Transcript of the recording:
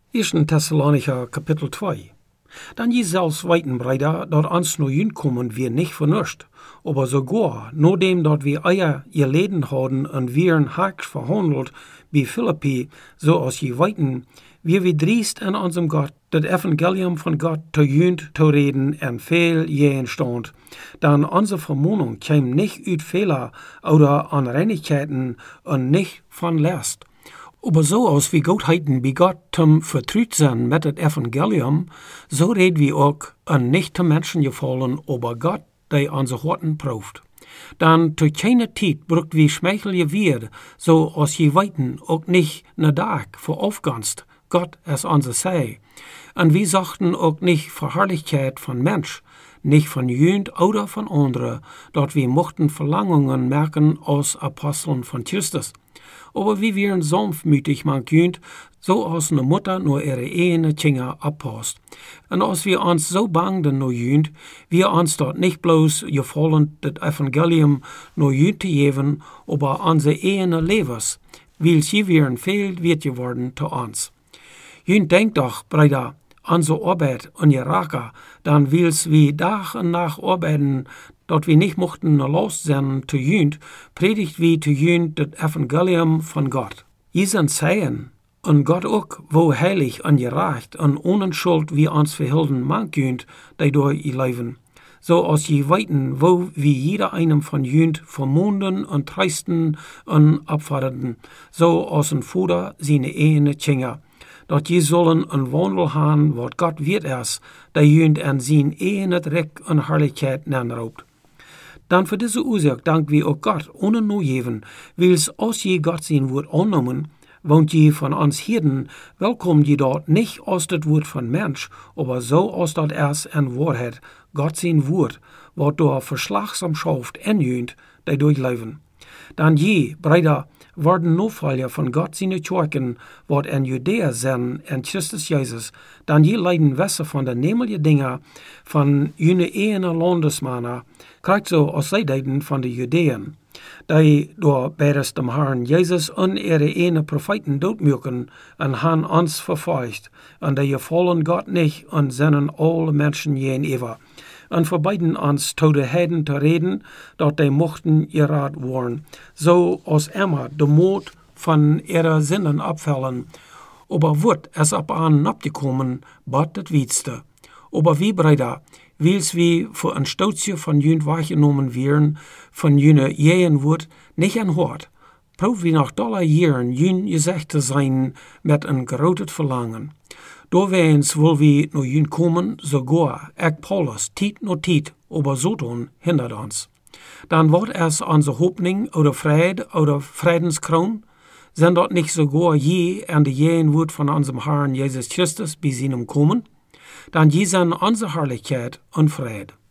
1. Thessalonicher Kapitel 2. Dan je zelfs weten, Brüder, dat ans nur hinkommen wir nicht vernuscht, aber sogar, nachdem dat wir eier ihr Leben haben und wir hart verhandelt, wie Philippi, so als je weten, wir driest an unserem Gott, das Evangelium von Gott zu jünd zu reden en viel je stond, dann unsere Vermummung käme nicht ut Fehler oder Unreinigkeiten und nicht von Last. Aber so als wie Gottheiten bei Gott zum vertraut sein mit dem Evangelium, so reden wir auch an nicht zu Menschen gefallen, aber Gott, der unsere Horten prüft. Dann zu keiner Zeit brucht wie schmeichelje wir, so als je weiten auch nicht ne Tag vor aufganst, Gott es unser sei. Und wir sagten auch nicht Verherrlichkeit von Mensch, nicht von Jünd oder von anderen, dort wir mochten Verlangungen merken aus Aposteln von Christus. Aber wie wir sanftmütig man könnt, so als eine Mutter nur ihre eigenen Kinder abpasst. Und als wir uns so bangden nur jünd, wir uns dort nicht bloß gefallen, das Evangelium nur jünd zu geben, aber unsere eigenen Lebens, weil sie wären viel wert geworden zu uns. Jünd denkt doch, Brüder, unsere Arbeit und ihr Raker, dann will's wie Tag und Nacht arbeiten, dort wir nicht mochten nur los sein zu jünd, predigt wie zu jünd das Evangelium von Gott. Jesen seien, und Gott auch, wo heilig und gerecht und ohne Schuld wie uns verhilden man könnt, die durch ihr Leben. So als je weiten, wo wie jeder einem von jünd vermunden und treisten und abfahrten, so als ein Vater seine eigene Kinder. Dat je sollen een wandel haben, wat Gott wird es, der jünd an sein eigenes Recht und Herrlichkeit nanraubt. Dann für diese Ursache danken wir auch Gott ohne nur geben, wils als je Gott sein Wort annehmen, wohnt je von uns Hirten, willkommen je dort nicht aus das Wort von Mensch, aber so aus dat es an Wahrheit, Gott sein Wort, wat durch verschlagsam schauft en jünd, die durchleben. Dann je, Brüder, worden Nachfolger von Gott seine Kirchen, wat in Judäa sind, in Christus Jesus, dann je leiden Wässer von der nämliche Dinger von jene eigenen Landesmänner, kriegt so als sie deiden von den Judäen, die durch beides dem Herrn Jesus und ihre eigenen Propheten dotmücken und han uns verfeucht, und die gefallen Gott nicht und sind alle Menschen gegenüber. Und verbeiden uns zu den Heiden zu reden, dort die mochten ihr Rat waren, so als immer der Mut von ihrer Sinnen abfällen. Aber wird es ab an abgekommen, bat das Wiedste. Aber wie Brüder, wils wie für ein Stutze von jünd wahrgenommen werden, von jüne jähen wird, nicht ein Hort. Prof wie nach dollar Jahren jün gesagt zu sein, mit ein gerotet Verlangen. Doorweens wil we naar jün komen, sogar, ek Paulus, tiet no tiet, aber so tun, hindert uns. Dann wird es unsere Hoffnung oder Fried oder Friedenskroon, sind dort nicht sogar je an die jähen Wort von unserem Herrn Jesus Christus bis seinem Kommen, dann je sind unsere Herrlichkeit und Fried.